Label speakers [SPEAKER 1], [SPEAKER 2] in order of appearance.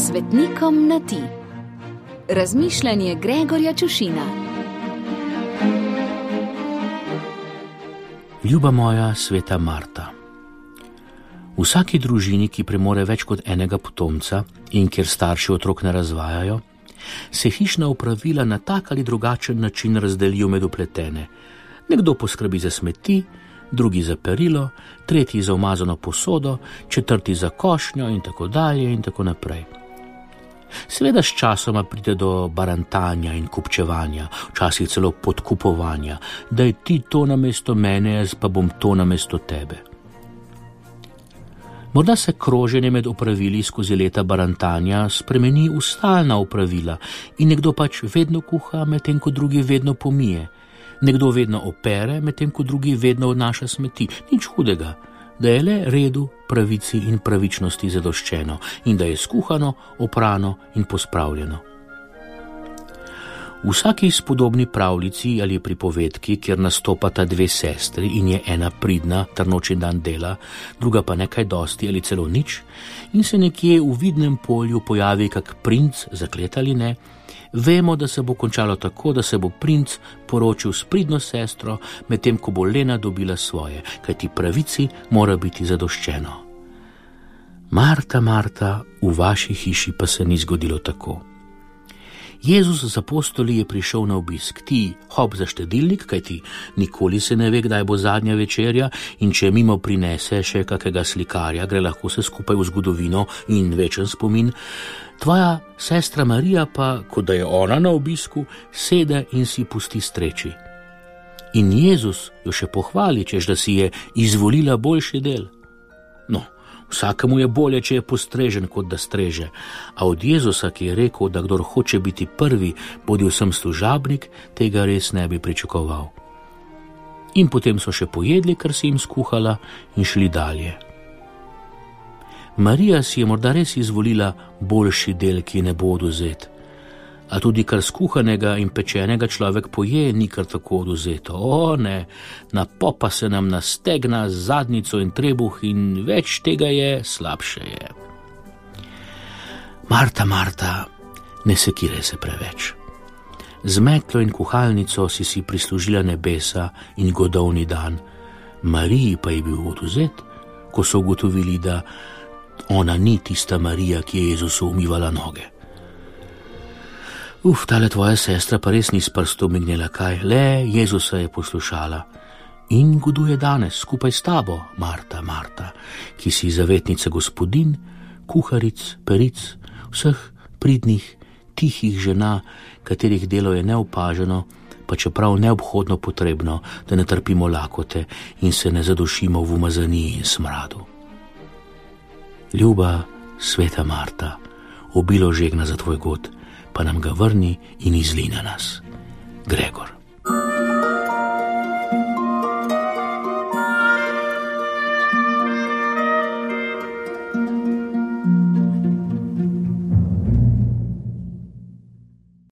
[SPEAKER 1] Svetnikom na ti. Razmišljanje Gregorja Čušina.
[SPEAKER 2] Ljuba moja sveta Marta. V vsaki družini, ki premore več kot enega potomca in kjer starši otrok ne razvajajo, se hišna opravila na tak ali drugačen način razdelijo med vpletene. Nekdo poskrbi za smeti, drugi za perilo, tretji za umazano posodo, četrti za košnjo in tako dalje in tako naprej. Seveda s časoma pride do barantanja in kupčevanja, včasih celo podkupovanja, daj ti to namesto mene, jaz pa bom to namesto tebe. Morda se kroženje med opravili skozi leta barantanja spremeni v stalna opravila in nekdo pač vedno kuha, medtem ko drugi vedno pomije. Nekdo vedno opere, medtem ko drugi vedno odnaša smeti. Nič hudega, da je le redu, pravici in pravičnosti zadoščeno in da je skuhano, oprano in pospravljeno. V vsaki spodobni pravljici ali pripovedki, kjer nastopata dve sestri in je ena pridna ter noč in dan dela, druga pa nekaj dosti ali celo nič, in se nekje v vidnem polju pojavi kak princ, zaklet ali ne, vemo, da se bo končalo tako, da se bo princ poročil s pridno sestro, medtem ko bo Lena dobila svoje, kajti pravici mora biti zadoščeno. Marta, Marta, v vaši hiši pa se ni zgodilo tako. Jezus z apostoli je prišel na obisk. Ti hop za štedilnik, kajti nikoli se ne ve, kdaj bo zadnja večerja, in če mimo prinese še kakega slikarja, gre lahko se skupaj v zgodovino in večen spomin. Tvoja sestra Marija pa, kot da je ona na obisku, sede in si pusti streči. In Jezus jo še pohvali, češ da si je izvolila boljši del. No, vsakemu je bolje, če je postrežen, kot da streže. A od Jezusa, ki je rekel, da kdor hoče biti prvi, bodi vsem služabnik, tega res ne bi pričakoval. In potem so še pojedli, kar si jim skuhala, in šli dalje. Marija si je morda res izvolila boljši del, ki ne bo odvzet. A tudi kar skuhanega in pečenega človek poje, ni kar tako odvzeto. O ne, napopa se nam na stegna, zadnico in trebuh in več tega je, slabše je. Marta, Marta, ne sekiraj se preveč. Z metlo in kuhalnico si prislužila nebesa in godovni dan. Mariji pa je bil odvzet, ko so ugotovili, da ona ni tista Marija, ki je Jezusu umivala noge. Tale tvoja sestra pa res ni s prstom mignila kaj, le Jezusa je poslušala. In goduje danes skupaj s tabo, Marta, Marta, ki si zavetnica gospodin, kuharic, peric, vseh pridnih, tihih žena, katerih delo je neopaženo, pa čeprav neobhodno potrebno, da ne trpimo lakote in se ne zadušimo v umazaniji in smradu. Ljuba, sveta Marta, obilo žegna za tvoj god, pa nam ga vrni in izli na nas. Gregor.